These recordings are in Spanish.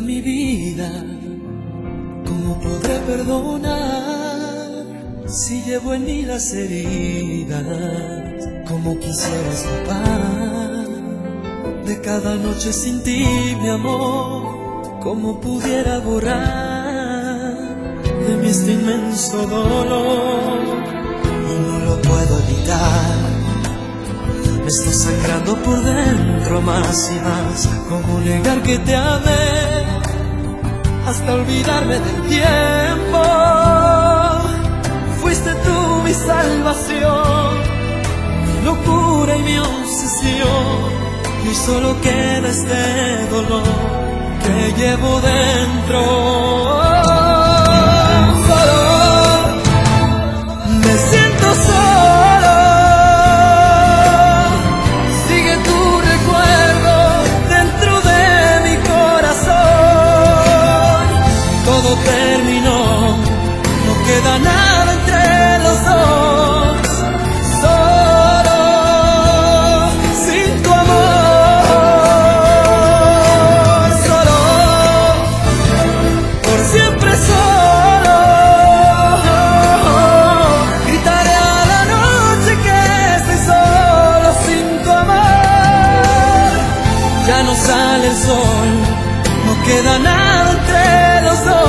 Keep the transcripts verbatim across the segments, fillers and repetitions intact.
mi vida, ¿cómo podré perdonar si llevo en mí las heridas? ¿Cómo quisiera escapar de cada noche sin ti, mi amor? ¿Cómo pudiera borrar de mí este inmenso dolor? Y no lo puedo evitar, me está sangrando por dentro más y más. ¿Cómo negar que te amé hasta olvidarme del tiempo? Fuiste tú mi salvación, mi locura y mi obsesión. Y solo queda este dolor que llevo dentro. Solo me siento solo. Sigue tu recuerdo dentro de mi corazón. Todo terminó, no queda nada entre los dos. Solo sin tu amor, solo, por siempre solo. Gritaré a la noche que estoy solo sin tu amor. Ya no sale el sol, no queda nada entre los dos.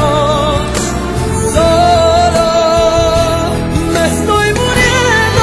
Solo me estoy muriendo.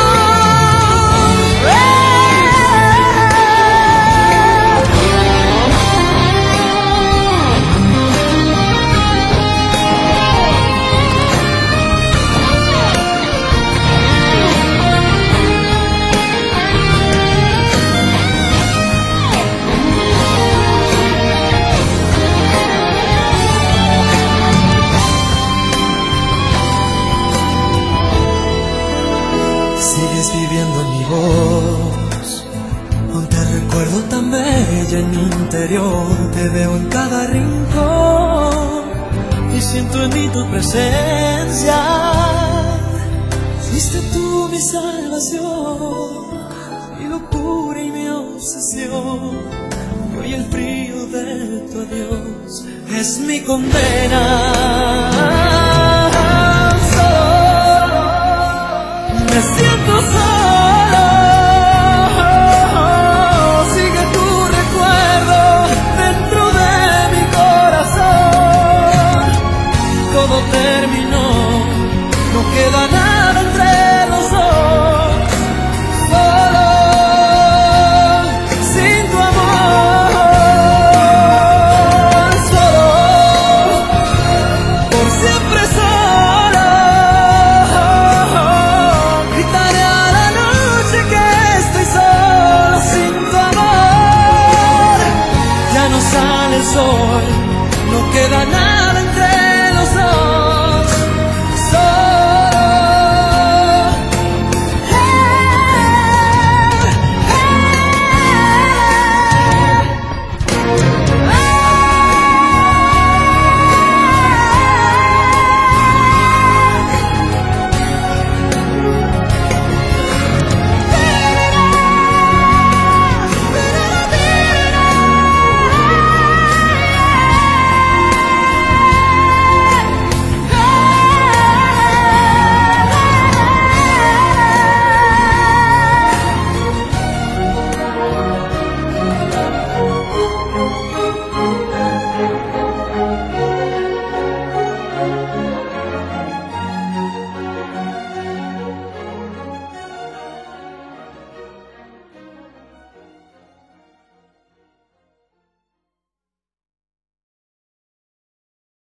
Sigues viviendo en mi voz, aún te recuerdo tan bella en mi interior. Te veo en cada rincón y siento en mí tu presencia. Fuiste tú mi salvación, mi locura y mi obsesión. Y hoy el frío de tu adiós es mi condena. Solo me siento